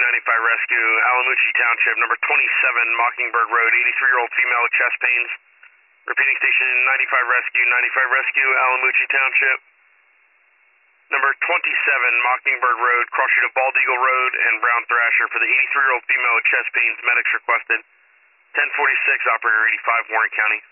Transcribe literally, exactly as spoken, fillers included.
ninety-five Rescue, Alamucci Township, number twenty-seven Mockingbird Road, eighty-three-year-old female with chest pains. Repeating station ninety-five Rescue, ninety-five Rescue, Alamucci Township. Number twenty-seven Mockingbird Road, cross street of Bald Eagle Road and Brown Thrasher for the eighty-three-year-old female with chest pains. Medics requested. ten forty-six, operator eighty-five, Warren County.